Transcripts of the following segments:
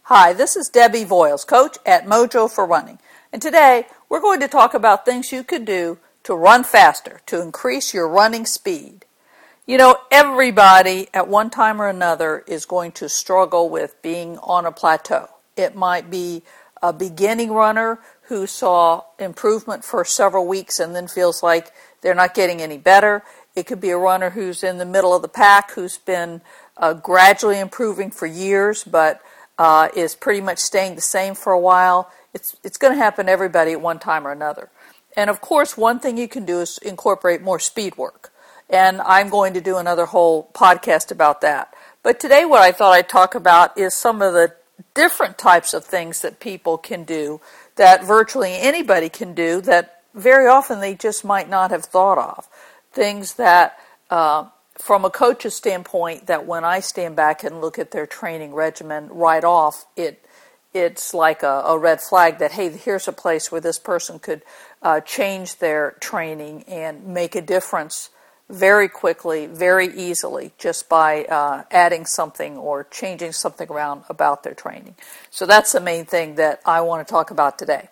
Hi, this is Debbie Voiles, coach at Mojo for Running. And today we're going to talk about things you could do to run faster, to increase your running speed. You know, everybody at one time or another is going to struggle with being on a plateau. It might be a beginning runner who saw improvement for several weeks and then feels like they're not getting any better. It could be a runner who's in the middle of the pack, who's been gradually improving for years, but is pretty much staying the same for a while. It's going to happen to everybody at one time or another. And of course, one thing you can do is incorporate more speed work. And I'm going to do another whole podcast about that. But today what I thought I'd talk about is some of the different types of things that people can do that virtually anybody can do that very often they just might not have thought of. Things that from a coach's standpoint, that when I stand back and look at their training regimen right off, it's like a red flag that, hey, here's a place where this person could change their training and make a difference very quickly, very easily, just by adding something or changing something around about their training. So that's the main thing that I want to talk about today.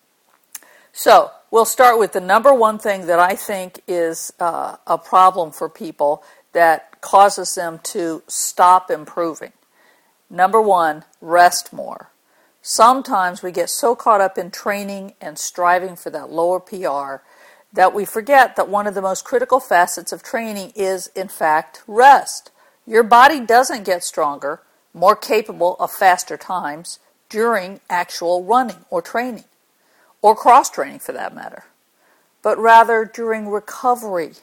So we'll start with the number one thing that I think is a problem for people that causes them to stop improving. Number one, rest more. Sometimes we get so caught up in training and striving for that lower PR that we forget that one of the most critical facets of training is, in fact, rest. Your body doesn't get stronger, more capable of faster times during actual running or training, or cross-training for that matter, but rather during recovery.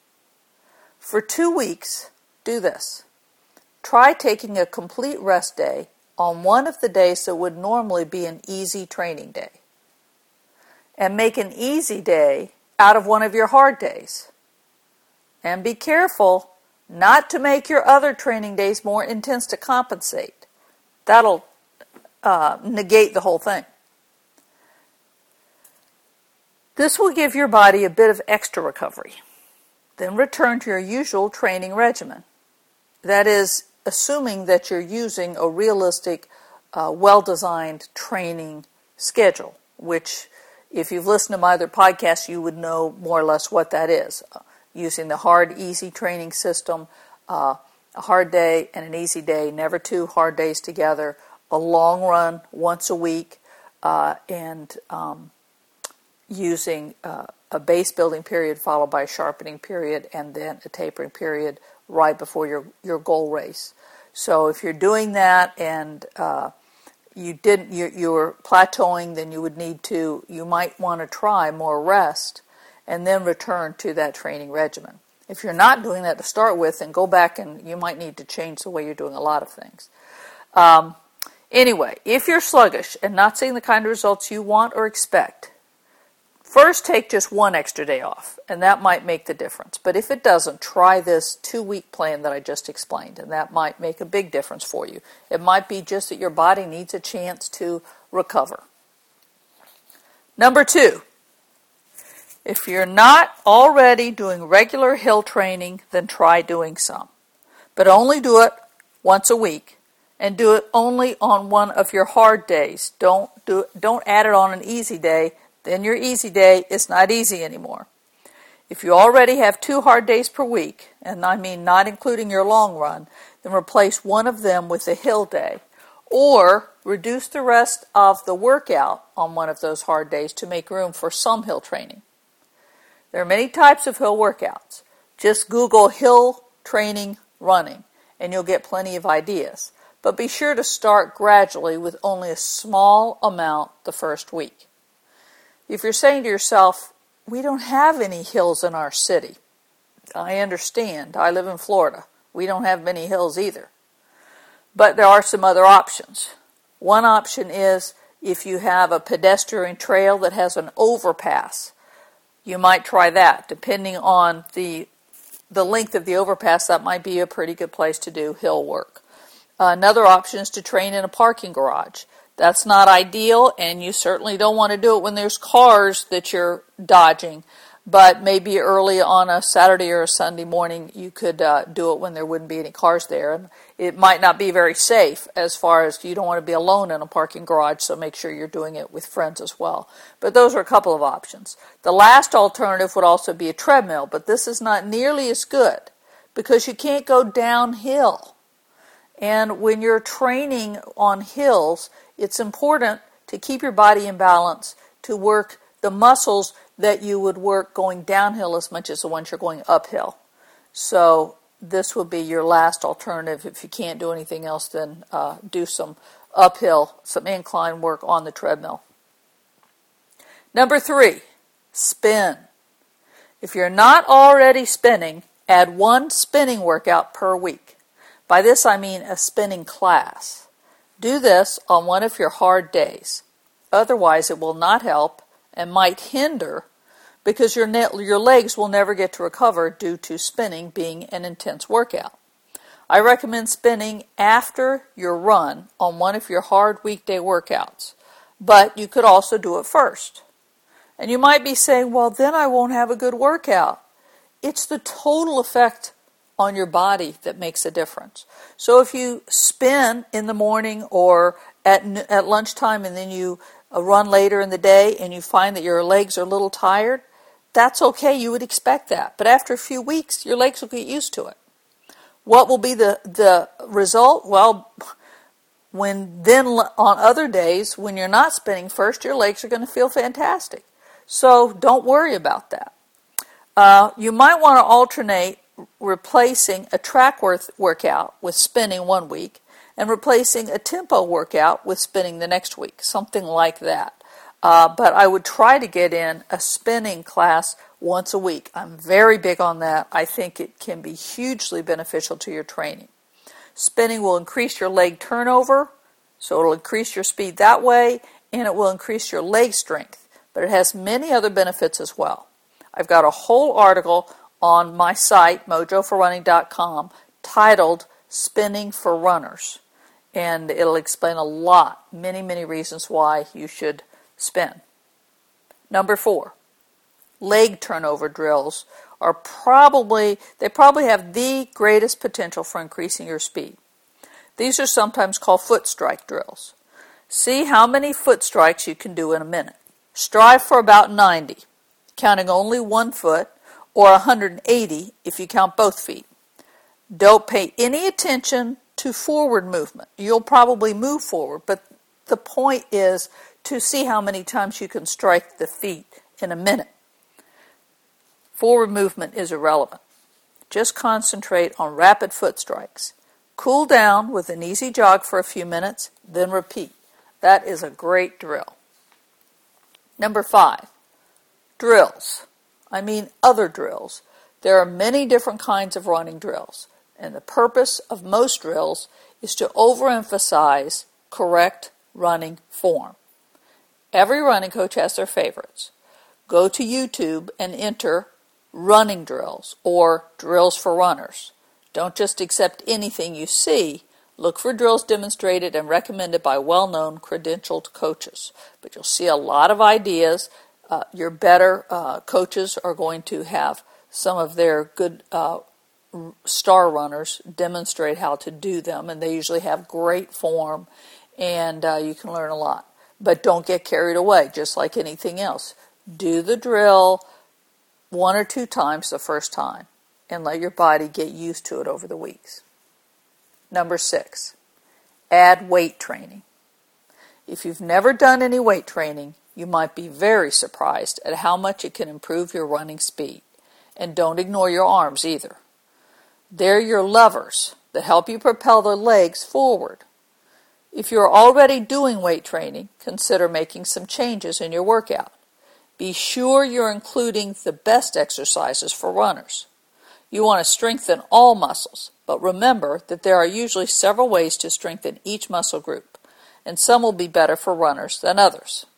For 2 weeks, do this. Try taking a complete rest day on one of the days that would normally be an easy training day, and make an easy day out of one of your hard days. And be careful not to make your other training days more intense to compensate. That'll negate the whole thing. This will give your body a bit of extra recovery. Then return to your usual training regimen. That is, assuming that you're using a realistic, well-designed training schedule, which, if you've listened to my other podcasts, you would know more or less what that is. Using the hard, easy training system, a hard day and an easy day, never two hard days together, a long run once a week, and using a base building period followed by a sharpening period and then a tapering period right before your goal race. So if you're doing that and you're plateauing, then you might want to try more rest and then return to that training regimen. If you're not doing that to start with, then go back and you might need to change the way you're doing a lot of things. Anyway, if you're sluggish and not seeing the kind of results you want or expect, first take just one extra day off, and that might make the difference. But if it doesn't, try this 2-week plan that I just explained, and that might make a big difference for you. It might be just that your body needs a chance to recover. Number 2, if you're not already doing regular hill training, then try doing some. But only do it once a week, and do it only on one of your hard days. Don't add it on an easy day. Then your easy day is not easy anymore. If you already have 2 hard days per week, and I mean not including your long run, then replace one of them with a hill day, or reduce the rest of the workout on one of those hard days to make room for some hill training. There are many types of hill workouts. Just Google hill training running, and you'll get plenty of ideas. But be sure to start gradually with only a small amount the first week. If you're saying to yourself, we don't have any hills in our city, I understand. I live in Florida. We don't have many hills either. But there are some other options. One option is if you have a pedestrian trail that has an overpass. You might try that. Depending on the length of the overpass, that might be a pretty good place to do hill work. Another option is to train in a parking garage. That's not ideal, and you certainly don't want to do it when there's cars that you're dodging. But maybe early on a Saturday or a Sunday morning, you could do it when there wouldn't be any cars there. And it might not be very safe as far as you don't want to be alone in a parking garage, so make sure you're doing it with friends as well. But those are a couple of options. The last alternative would also be a treadmill, but this is not nearly as good because you can't go downhill. And when you're training on hills, it's important to keep your body in balance, to work the muscles that you would work going downhill as much as the ones you're going uphill. So this would be your last alternative. If you can't do anything else, then do some uphill, some incline work on the treadmill. Number 3, spin. If you're not already spinning, add 1 spinning workout per week. By this I mean a spinning class. Do this on one of your hard days. Otherwise it will not help and might hinder because your legs will never get to recover due to spinning being an intense workout. I recommend spinning after your run on one of your hard weekday workouts, but you could also do it first. And you might be saying, well, then I won't have a good workout. It's the total effect on your body that makes a difference. So if you spin in the morning or at lunchtime and then you run later in the day and you find that your legs are a little tired, that's okay. You would expect that. But after a few weeks, your legs will get used to it. What will be the result? Well, on other days, when you're not spinning first, your legs are going to feel fantastic. So don't worry about that. You might want to alternate replacing a track workout with spinning one week and replacing a tempo workout with spinning the next week, something like that. But I would try to get in a spinning class once a week. I'm very big on that. I think it can be hugely beneficial to your training. Spinning will increase your leg turnover, so it'll increase your speed that way, and it will increase your leg strength. But it has many other benefits as well. I've got a whole article on my site, mojoforrunning.com, titled Spinning for Runners. And it'll explain a lot, many reasons why you should spin. Number 4, leg turnover drills probably have the greatest potential for increasing your speed. These are sometimes called foot strike drills. See how many foot strikes you can do in a minute. Strive for about 90, counting only one foot, or 180 if you count both feet. Don't pay any attention to forward movement. You'll probably move forward, but the point is to see how many times you can strike the feet in a minute. Forward movement is irrelevant. Just concentrate on rapid foot strikes. Cool down with an easy jog for a few minutes, then repeat. That is a great drill. Number 5, drills. I mean other drills. There are many different kinds of running drills, and the purpose of most drills is to overemphasize correct running form. Every running coach has their favorites. Go to YouTube and enter running drills or drills for runners. Don't just accept anything you see. Look for drills demonstrated and recommended by well-known credentialed coaches. But you'll see a lot of ideas. Your better coaches are going to have some of their good star runners demonstrate how to do them, and they usually have great form, and you can learn a lot. But don't get carried away, just like anything else. Do the drill 1 or 2 times the first time, and let your body get used to it over the weeks. Number 6, add weight training. If you've never done any weight training, you might be very surprised at how much it can improve your running speed. And don't ignore your arms either. They're your levers that help you propel the legs forward. If you're already doing weight training, consider making some changes in your workout. Be sure you're including the best exercises for runners. You want to strengthen all muscles, but remember that there are usually several ways to strengthen each muscle group, and some will be better for runners than others.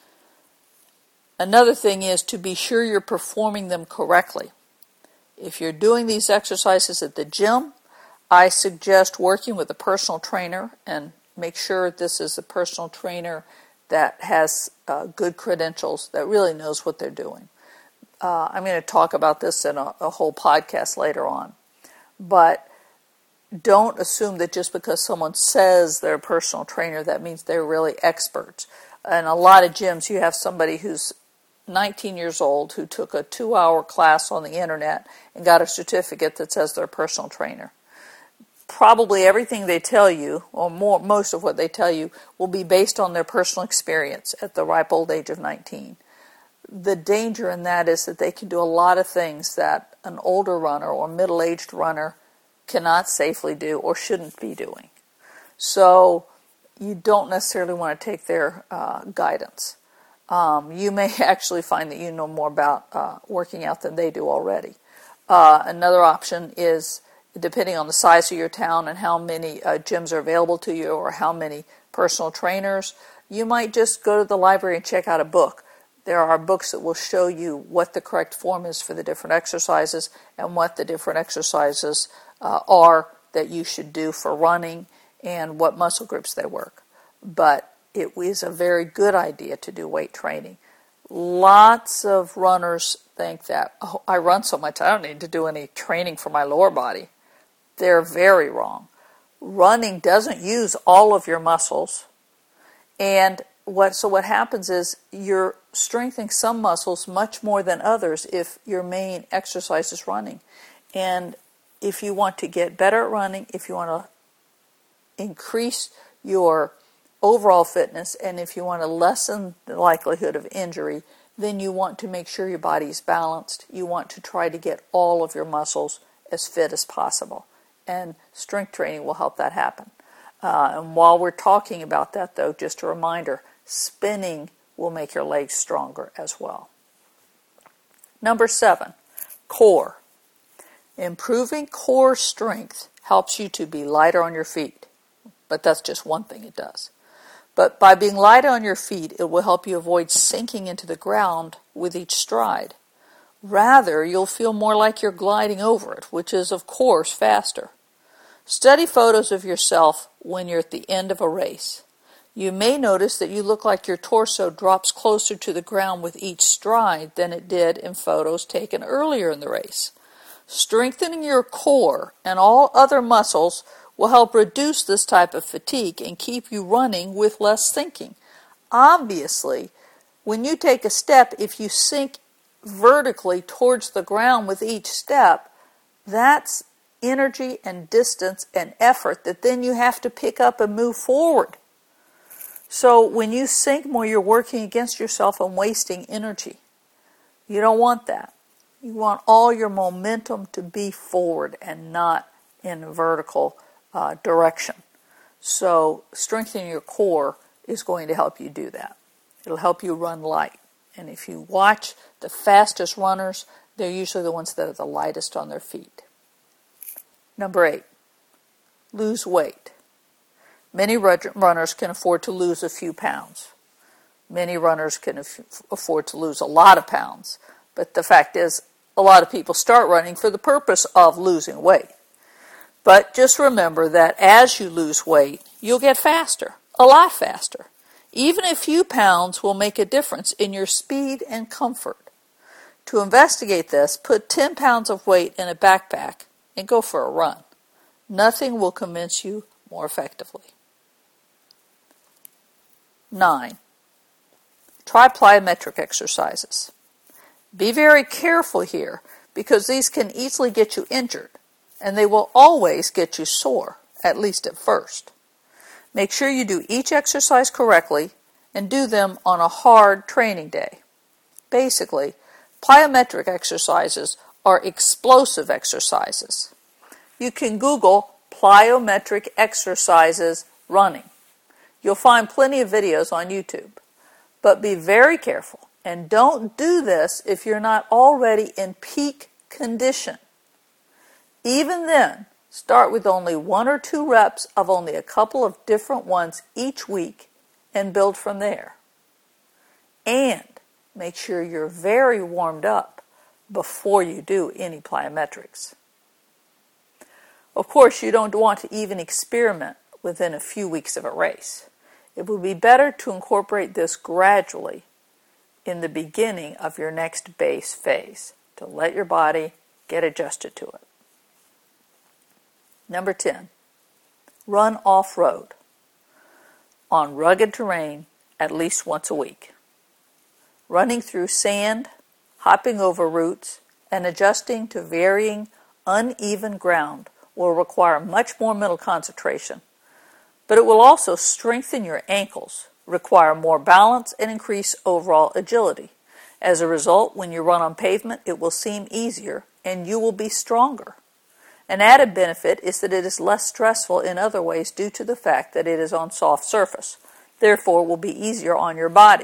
Another thing is to be sure you're performing them correctly. If you're doing these exercises at the gym, I suggest working with a personal trainer, and make sure this is a personal trainer that has good credentials, that really knows what they're doing. I'm going to talk about this in a whole podcast later on. But don't assume that just because someone says they're a personal trainer, that means they're really experts. In a lot of gyms, you have somebody who's 19 years old who took a 2-hour class on the internet and got a certificate that says they're a personal trainer. Probably everything they tell you, or most of what they tell you, will be based on their personal experience at the ripe old age of 19. The danger in that is that they can do a lot of things that an older runner or middle-aged runner cannot safely do or shouldn't be doing. So you don't necessarily want to take their guidance. You may actually find that you know more about working out than they do already. Another option is, depending on the size of your town and how many gyms are available to you or how many personal trainers, you might just go to the library and check out a book. There are books that will show you what the correct form is for the different exercises and what the different exercises are that you should do for running and what muscle groups they work. But it is a very good idea to do weight training. Lots of runners think that, oh, I run so much, I don't need to do any training for my lower body. They're very wrong. Running doesn't use all of your muscles, and what happens is you're strengthening some muscles much more than others if your main exercise is running. And if you want to get better at running, if you want to increase your overall fitness, and if you want to lessen the likelihood of injury, then you want to make sure your body is balanced. You want to try to get all of your muscles as fit as possible. And strength training will help that happen. And while we're talking about that, though, just a reminder, spinning will make your legs stronger as well. Number 7, core. Improving core strength helps you to be lighter on your feet. But that's just one thing it does. But by being lighter on your feet, it will help you avoid sinking into the ground with each stride. Rather, you'll feel more like you're gliding over it, which is, of course, faster. Study photos of yourself when you're at the end of a race. You may notice that you look like your torso drops closer to the ground with each stride than it did in photos taken earlier in the race. Strengthening your core and all other muscles will help reduce this type of fatigue and keep you running with less sinking. Obviously, when you take a step, if you sink vertically towards the ground with each step, that's energy and distance and effort that then you have to pick up and move forward. So when you sink more, you're working against yourself and wasting energy. You don't want that. You want all your momentum to be forward and not in a vertical direction. So strengthening your core is going to help you do that. It'll help you run light. And if you watch the fastest runners, they're usually the ones that are the lightest on their feet. Number 8, lose weight. Many runners can afford to lose a few pounds. Many runners can afford to lose a lot of pounds. But the fact is, a lot of people start running for the purpose of losing weight. But just remember that as you lose weight, you'll get faster, a lot faster. Even a few pounds will make a difference in your speed and comfort. To investigate this, put 10 pounds of weight in a backpack and go for a run. Nothing will convince you more effectively. 9. Try plyometric exercises. Be very careful here because these can easily get you injured, and they will always get you sore, at least at first. Make sure you do each exercise correctly and do them on a hard training day. Basically, plyometric exercises are explosive exercises. You can Google plyometric exercises running. You'll find plenty of videos on YouTube. But be very careful and don't do this if you're not already in peak condition. Even then, start with only 1 or 2 reps of only a couple of different ones each week and build from there. And make sure you're very warmed up before you do any plyometrics. Of course, you don't want to even experiment within a few weeks of a race. It would be better to incorporate this gradually in the beginning of your next base phase to let your body get adjusted to it. Number 10, run off-road on rugged terrain at least once a week. Running through sand, hopping over roots, and adjusting to varying uneven ground will require much more mental concentration, but it will also strengthen your ankles, require more balance, and increase overall agility. As a result, when you run on pavement, it will seem easier and you will be stronger. An added benefit is that it is less stressful in other ways due to the fact that it is on soft surface. Therefore, it will be easier on your body.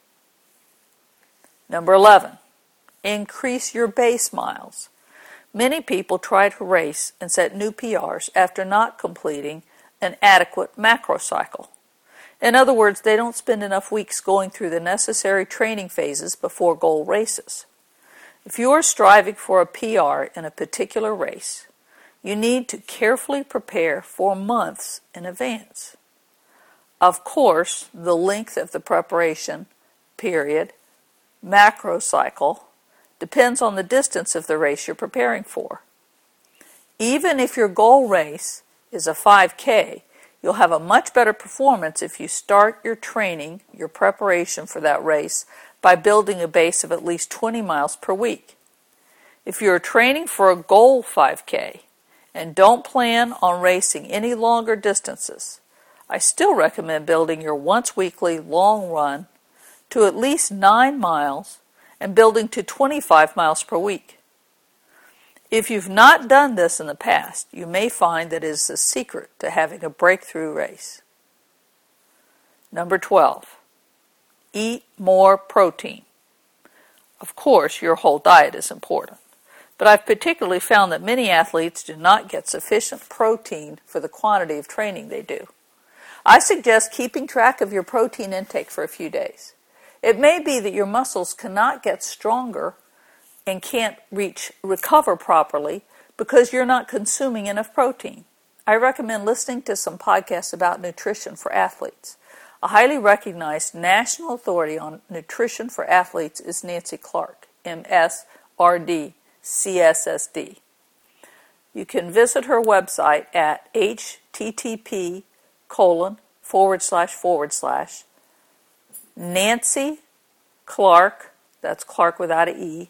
Number 11, increase your base miles. Many people try to race and set new PRs after not completing an adequate macro cycle. In other words, they don't spend enough weeks going through the necessary training phases before goal races. If you are striving for a PR in a particular race, you need to carefully prepare for months in advance. Of course, the length of the preparation period, macro cycle, depends on the distance of the race you're preparing for. Even if your goal race is a 5K, you'll have a much better performance if you start your training, your preparation for that race, by building a base of at least 20 miles per week. If you're training for a goal 5K and don't plan on racing any longer distances, I still recommend building your once-weekly long run to at least 9 miles and building to 25 miles per week. If you've not done this in the past, you may find that it is the secret to having a breakthrough race. Number 12, eat more protein. Of course, your whole diet is important, but I've particularly found that many athletes do not get sufficient protein for the quantity of training they do. I suggest keeping track of your protein intake for a few days. It may be that your muscles cannot get stronger and can't recover properly because you're not consuming enough protein. I recommend listening to some podcasts about nutrition for athletes. A highly recognized national authority on nutrition for athletes is Nancy Clark, MSRD, CSSD. You can visit her website at http:// Nancy that's Clark without an E,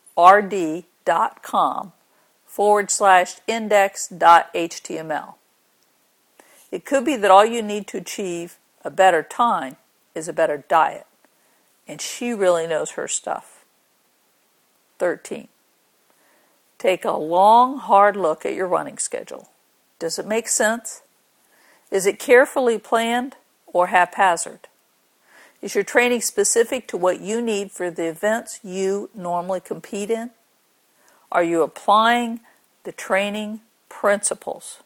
rd.com/index.html. It could be that all you need to achieve a better time is a better diet, and she really knows her stuff. 13. Take a long, hard look at your running schedule. Does it make sense? Is it carefully planned or haphazard? Is your training specific to what you need for the events you normally compete in? Are you applying the training principles?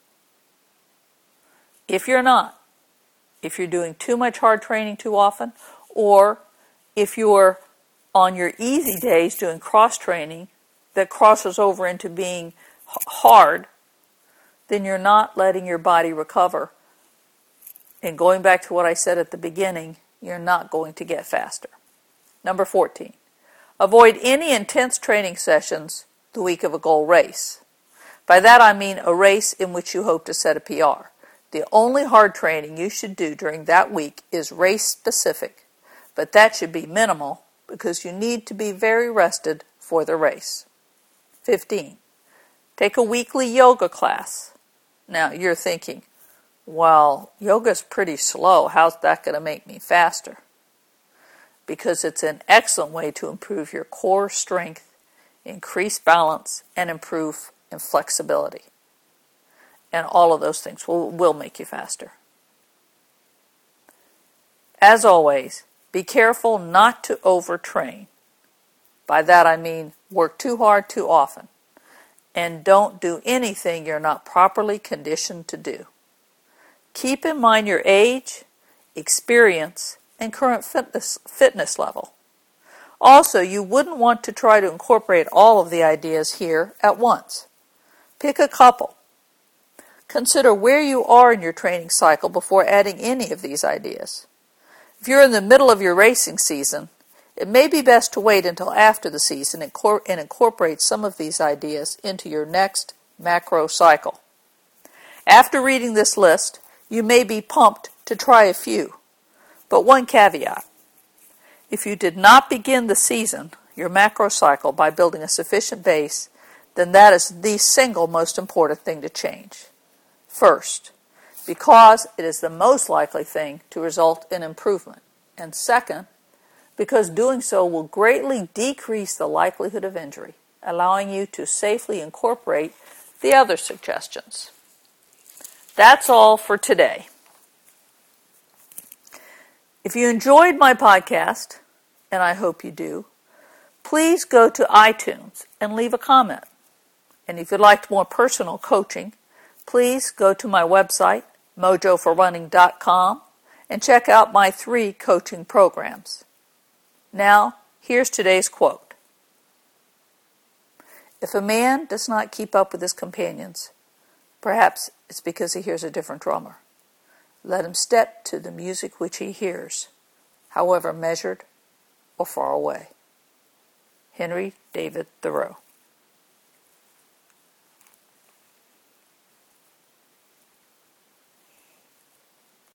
If you're not, if you're doing too much hard training too often, or if you're on your easy days doing cross-training that crosses over into being hard, then you're not letting your body recover. And going back to what I said at the beginning, you're not going to get faster. Number 14, avoid any intense training sessions the week of a goal race. By that I mean a race in which you hope to set a PR. The only hard training you should do during that week is race-specific, but that should be minimal because you need to be very rested for the race. 15, take a weekly yoga class. Now you're thinking, well, yoga's pretty slow. How's that going to make me faster? Because it's an excellent way to improve your core strength, increase balance, and improve in flexibility. And all of those things will make you faster. As always, be careful not to overtrain. By that I mean work too hard too often. And don't do anything you're not properly conditioned to do. Keep in mind your age, experience, and current fitness level. Also, you wouldn't want to try to incorporate all of the ideas here at once. Pick a couple. Consider where you are in your training cycle before adding any of these ideas. If you're in the middle of your racing season, It may be best to wait until after the season and incorporate some of these ideas into your next macro cycle. After reading this list, you may be pumped to try a few. But one caveat. If you did not begin the season, your macro cycle, by building a sufficient base, then that is the single most important thing to change. First, because it is the most likely thing to result in improvement. And second, because doing so will greatly decrease the likelihood of injury, allowing you to safely incorporate the other suggestions. That's all for today. If you enjoyed my podcast, and I hope you do, please go to iTunes and leave a comment. And if you'd like more personal coaching, please go to my website, mojoforrunning.com, and check out my 3 coaching programs. Now, here's today's quote. If a man does not keep up with his companions, perhaps it's because he hears a different drummer. Let him step to the music which he hears, however measured or far away. Henry David Thoreau.